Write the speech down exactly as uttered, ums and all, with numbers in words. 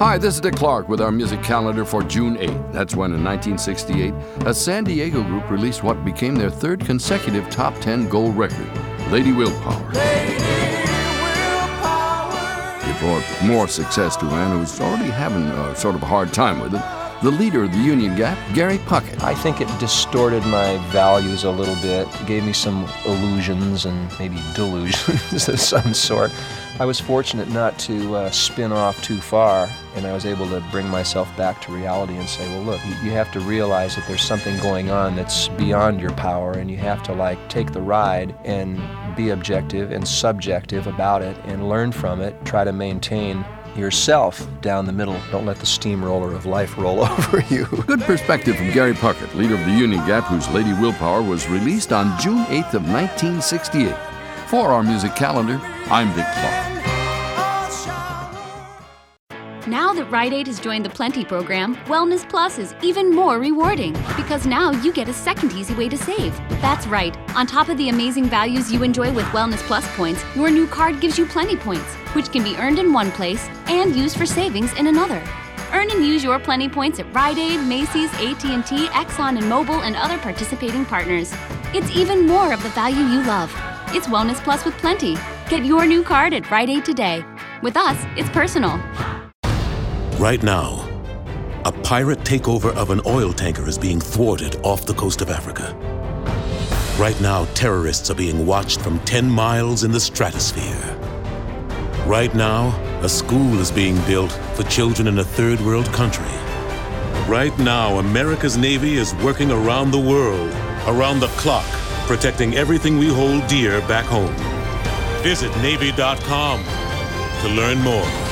Hi, this is Dick Clark with our music calendar for June eighth. That's when, in nineteen sixty-eight, a San Diego group released what became their third consecutive top ten gold record, Lady Willpower. Lady Willpower. It brought more success to a man who was already having a sort of a hard time with it, the leader of the Union Gap, Gary Puckett. I think it distorted my values a little bit, gave me some illusions and maybe delusions of some sort. I was fortunate not to uh, spin off too far, and I was able to bring myself back to reality and say, well, look, you, you have to realize that there's something going on that's beyond your power, and you have to, like, take the ride and be objective and subjective about it and learn from it, try to maintain yourself down the middle. Don't let the steamroller of life roll over you. Good perspective from Gary Puckett, leader of the Union Gap, whose Lady Willpower was released on June eighth of nineteen sixty-eight. For our music calendar, I'm Dick Clark. Now that Rite Aid has joined the Plenty program, Wellness Plus is even more rewarding because now you get a second easy way to save. That's right. On top of the amazing values you enjoy with Wellness Plus points, your new card gives you Plenty points, which can be earned in one place and used for savings in another. Earn and use your Plenty points at Rite Aid, Macy's, A T and T, Exxon and Mobil, and other participating partners. It's even more of the value you love. It's Wellness Plus with Plenty. Get your new card at Rite Aid today. With us, it's personal. Right now, a pirate takeover of an oil tanker is being thwarted off the coast of Africa. Right now, terrorists are being watched from ten miles in the stratosphere. Right now, a school is being built for children in a third world country. Right now, America's Navy is working around the world, around the clock, protecting everything we hold dear back home. Visit Navy dot com to learn more.